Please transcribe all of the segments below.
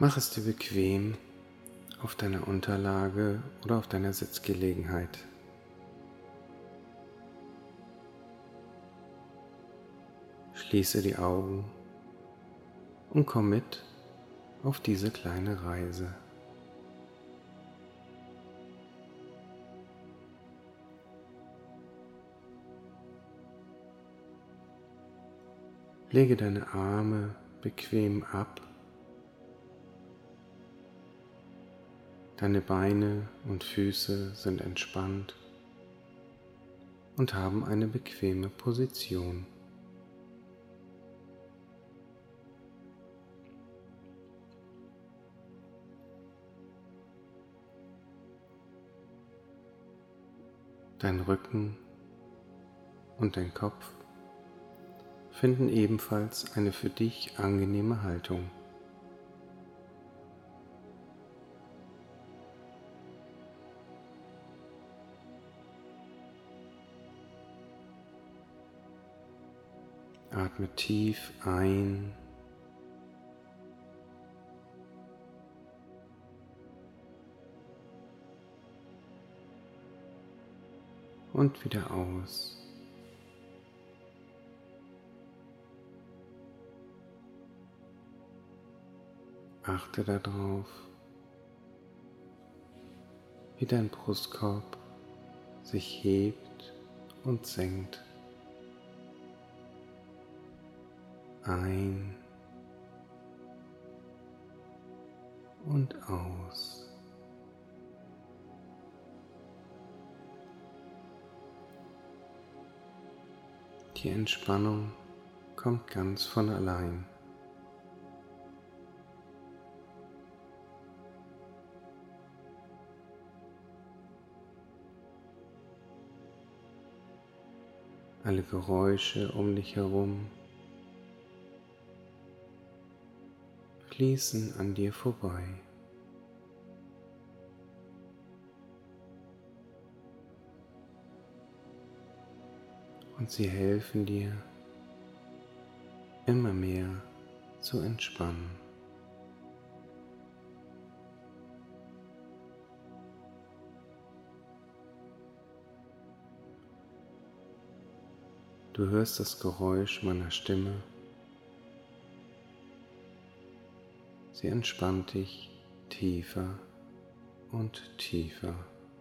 Mach es dir bequem auf deiner Unterlage oder auf deiner Sitzgelegenheit. Schließe die Augen und komm mit auf diese kleine Reise. Lege deine Arme bequem ab. Deine Beine und Füße sind entspannt und haben eine bequeme Position. Dein Rücken und dein Kopf finden ebenfalls eine für dich angenehme Haltung. Atme tief ein und wieder aus. Achte darauf, wie dein Brustkorb sich hebt und senkt. Ein und aus. Die Entspannung kommt ganz von allein. Alle Geräusche um dich herum fließen an dir vorbei. Und sie helfen dir, immer mehr zu entspannen. Du hörst das Geräusch meiner Stimme. Sie entspannt dich tiefer und tiefer.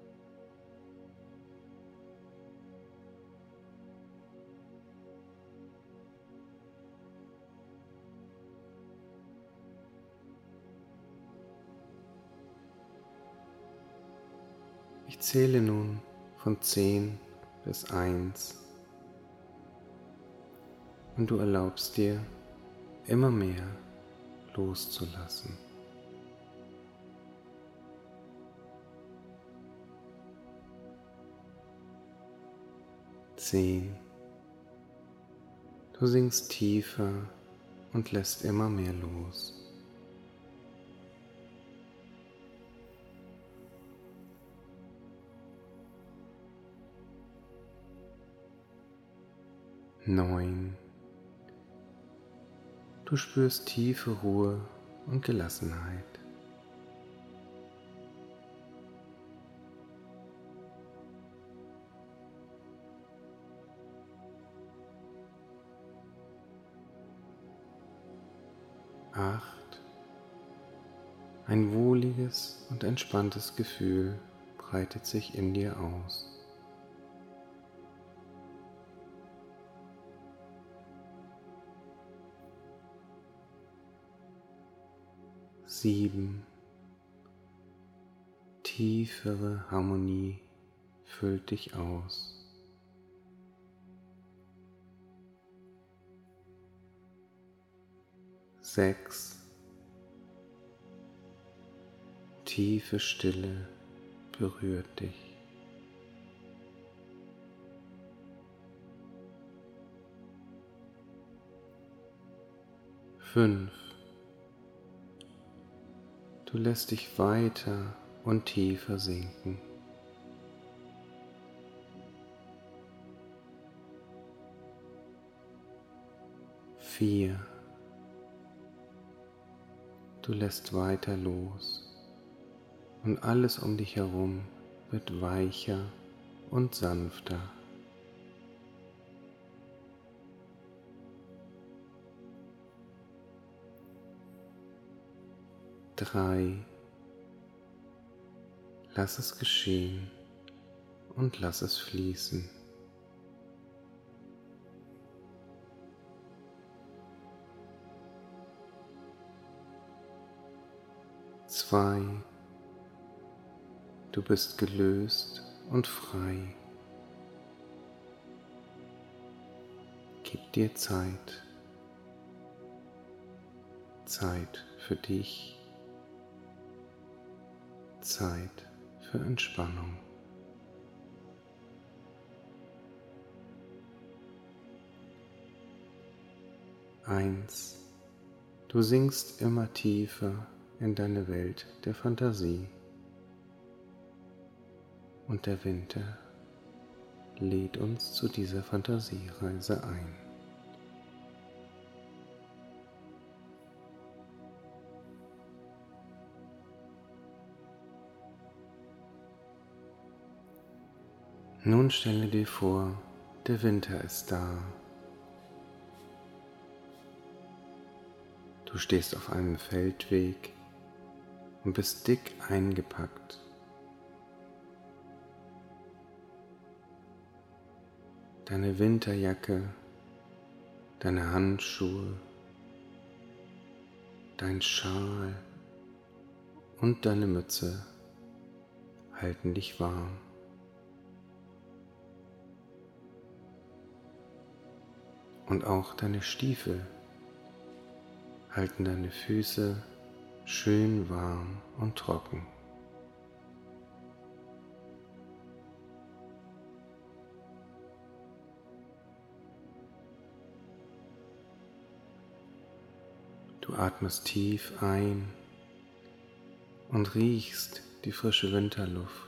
Ich zähle nun von 10 bis 1 und du erlaubst dir, immer mehr loszulassen. 10. Du sinkst tiefer und lässt immer mehr los. 9. Du spürst tiefe Ruhe und Gelassenheit. 8. Ein wohliges und entspanntes Gefühl breitet sich in dir aus. 7. Tiefere Harmonie füllt dich aus. 6. Tiefe Stille berührt dich. 5. Du lässt dich weiter und tiefer sinken. 4. Du lässt weiter los und alles um dich herum wird weicher und sanfter. Drei. Lass es geschehen und lass es fließen. 2. Du bist gelöst und frei. Gib dir Zeit. Zeit für dich. Zeit für Entspannung. 1. Du sinkst immer tiefer in deine Welt der Fantasie und der Winter lädt uns zu dieser Fantasiereise ein. Nun stelle dir vor, der Winter ist da. Du stehst auf einem Feldweg und bist dick eingepackt. Deine Winterjacke, deine Handschuhe, dein Schal und deine Mütze halten dich warm. Und auch deine Stiefel halten deine Füße schön warm und trocken. Du atmest tief ein und riechst die frische Winterluft.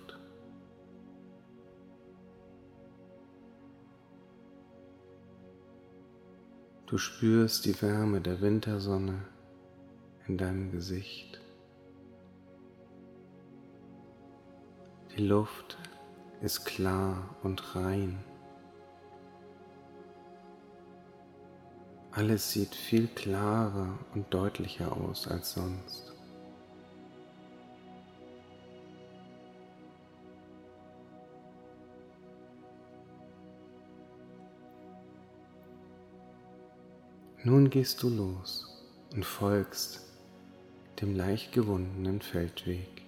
Du spürst die Wärme der Wintersonne in deinem Gesicht. Die Luft ist klar und rein. Alles sieht viel klarer und deutlicher aus als sonst. Nun gehst du los und folgst dem leicht gewundenen Feldweg.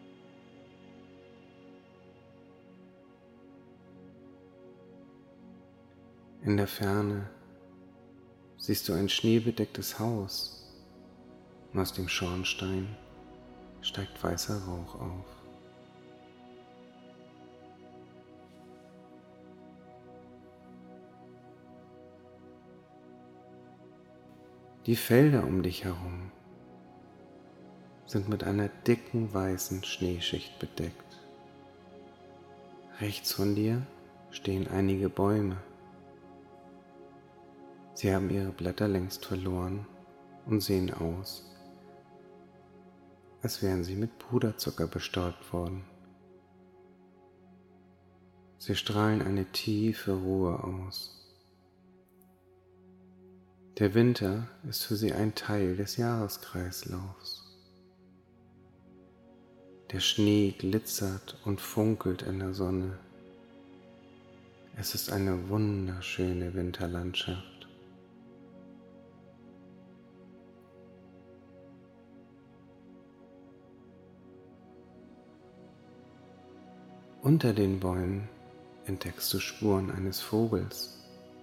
In der Ferne siehst du ein schneebedecktes Haus und aus dem Schornstein steigt weißer Rauch auf. Die Felder um dich herum sind mit einer dicken weißen Schneeschicht bedeckt. Rechts von dir stehen einige Bäume. Sie haben ihre Blätter längst verloren und sehen aus, als wären sie mit Puderzucker bestäubt worden. Sie strahlen eine tiefe Ruhe aus. Der Winter ist für sie ein Teil des Jahreskreislaufs. Der Schnee glitzert und funkelt in der Sonne. Es ist eine wunderschöne Winterlandschaft. Unter den Bäumen entdeckst du Spuren eines Vogels.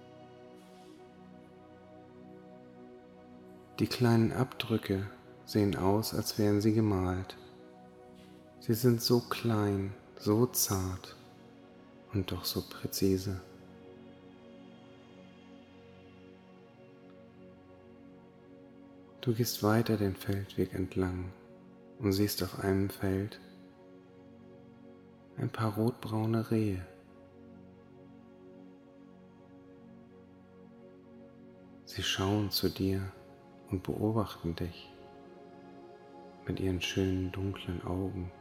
Die kleinen Abdrücke sehen aus, als wären sie gemalt. Sie sind so klein, so zart und doch so präzise. Du gehst weiter den Feldweg entlang und siehst auf einem Feld ein paar rotbraune Rehe. Sie schauen zu dir und beobachten dich. mit ihren schönen dunklen Augen.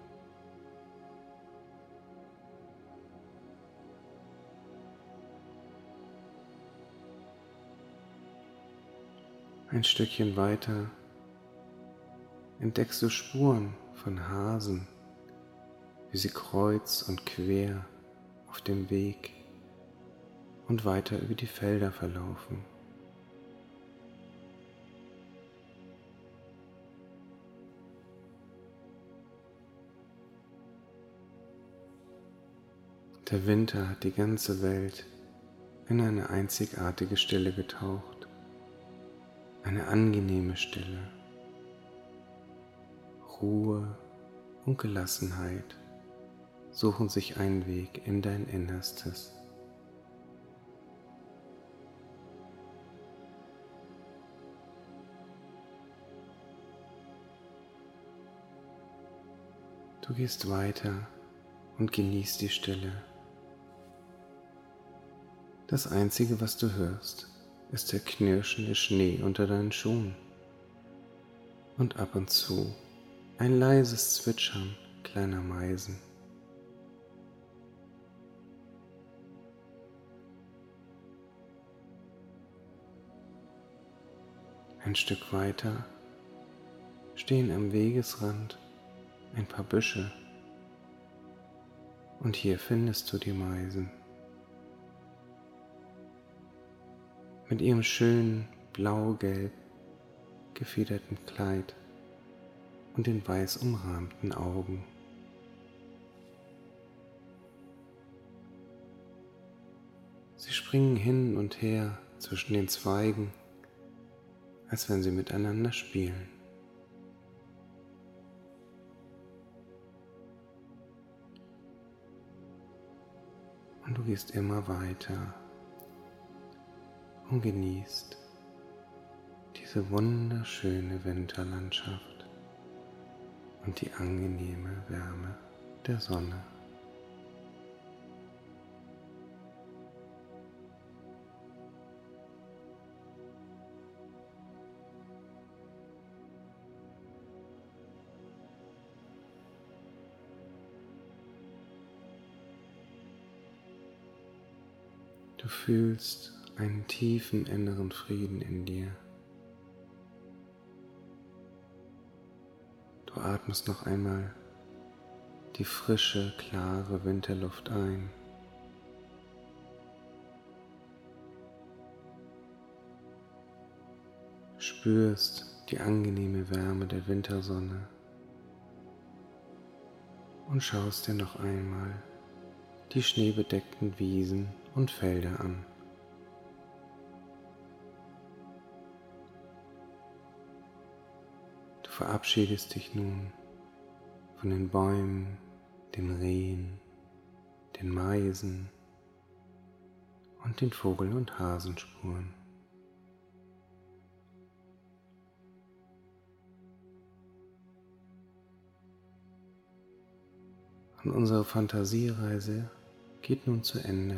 Ein Stückchen weiter entdeckst du Spuren von Hasen, wie sie kreuz und quer auf dem Weg und weiter über die Felder verlaufen. Der Winter hat die ganze Welt in eine einzigartige Stille getaucht, eine angenehme Stille. Ruhe und Gelassenheit suchen sich einen Weg in dein Innerstes. Du gehst weiter und genießt die Stille. Das Einzige, was du hörst, ist der knirschende Schnee unter deinen Schuhen und ab und zu ein leises Zwitschern kleiner Meisen. Ein Stück weiter stehen am Wegesrand ein paar Büsche und hier findest du die Meisen. Mit ihrem schönen blau-gelb gefiederten Kleid und den weiß umrahmten Augen. Sie springen hin und her zwischen den Zweigen, als wenn sie miteinander spielen. Und du gehst immer weiter und genießt diese wunderschöne Winterlandschaft und die angenehme Wärme der Sonne. Du fühlst einen tiefen inneren Frieden in dir. Du atmest noch einmal die frische, klare Winterluft ein. Spürst die angenehme Wärme der Wintersonne und schaust dir noch einmal die schneebedeckten Wiesen und Felder an. Du verabschiedest dich nun von den Bäumen, den Rehen, den Meisen und den Vogel- und Hasenspuren. Und unsere Fantasiereise geht nun zu Ende.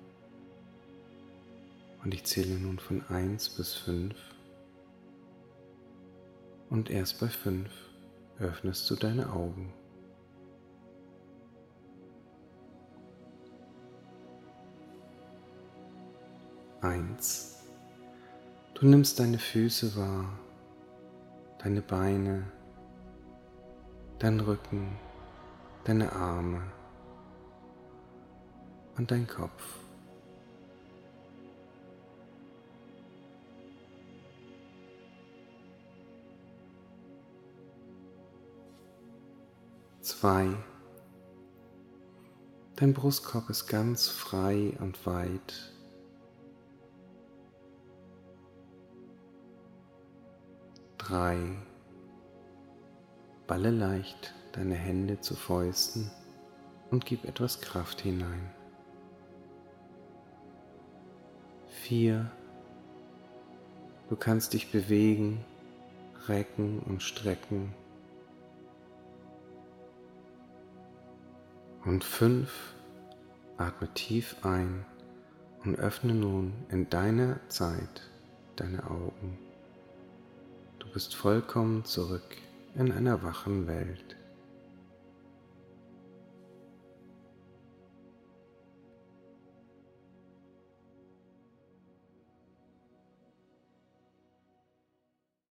Und ich zähle nun von 1 bis 5. Und erst bei 5 öffnest du deine Augen. 1. Du nimmst deine Füße wahr, deine Beine, deinen Rücken, deine Arme und dein Kopf. 2. Dein Brustkorb ist ganz frei und weit. 3. Balle leicht deine Hände zu Fäusten und gib etwas Kraft hinein. 4. Du kannst dich bewegen, recken und strecken. Und 5. Atme tief ein und öffne nun in deiner Zeit deine Augen. Du bist vollkommen zurück in einer wachen Welt.